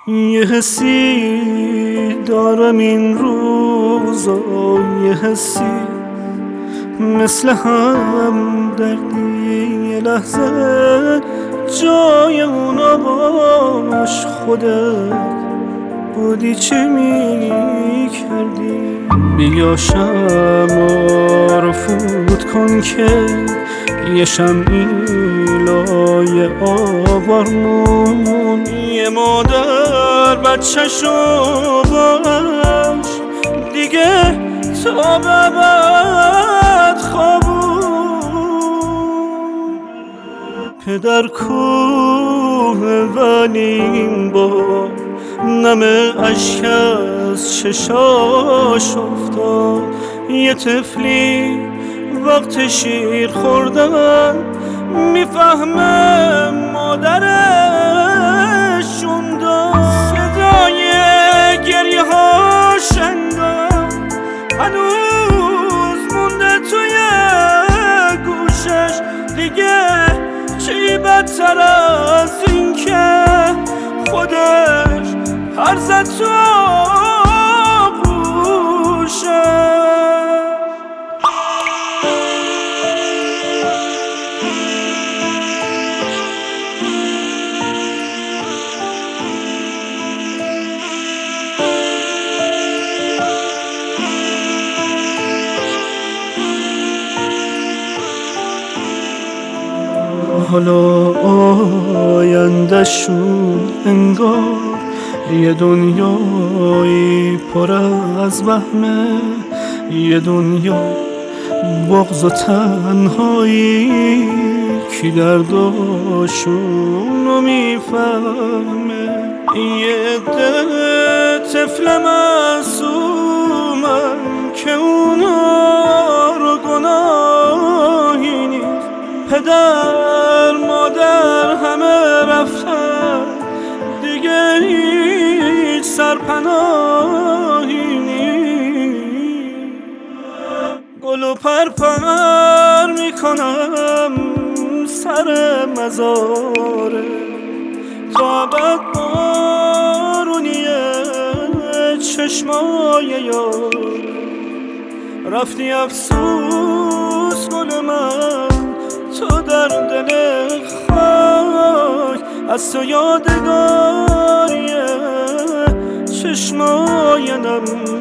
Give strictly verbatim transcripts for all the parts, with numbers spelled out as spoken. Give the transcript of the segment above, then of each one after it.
یه حسی دارم این روزا، یه حسی مثل هم دردی، یه لحظه جای اونا باش خودت بودی چه می کردی. بیا شمع رو فوت کن که یه شمعی لای آوارمون، یه مادر بچه‌شو باش دیگه تا ببد خوابون. پدر کوه ولی این بار نمه اشک از چشاش افتاد. یه طفلی وقت شیر خوردن میفهمه مادرشون داد. صدای گریه ها شنگم هنوز مونده توی گوشش، دیگه چی بدتر از این که خودش پر زد تو آغوشش. حالا آینده‌شون انگار یه دنیایی پر از وهمه، یه دنیا بغض و تنهایی، کی درداشونو میفهمه. یه عده طفل معصومن که اونا رو گناهی نیست، پدر مادر همه رفتن دیگه هیچ سرپناهی نیست. گل و پرپر میکنم سر مزاره تا بعد بارونیه چشمای یار. رفتی افسوس گل من تو در دل خاک، از تو یادگاریه چشمای نم.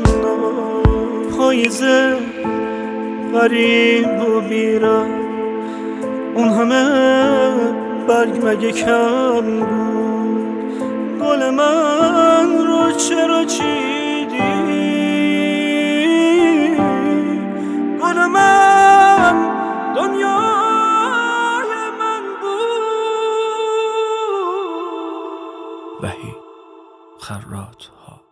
پاییزه غریب و بیرم، اون همه برگ مگه کم بود. گل من رو چرا چیدی؟ گل من دنیای من بود. وحید خراط‌ها.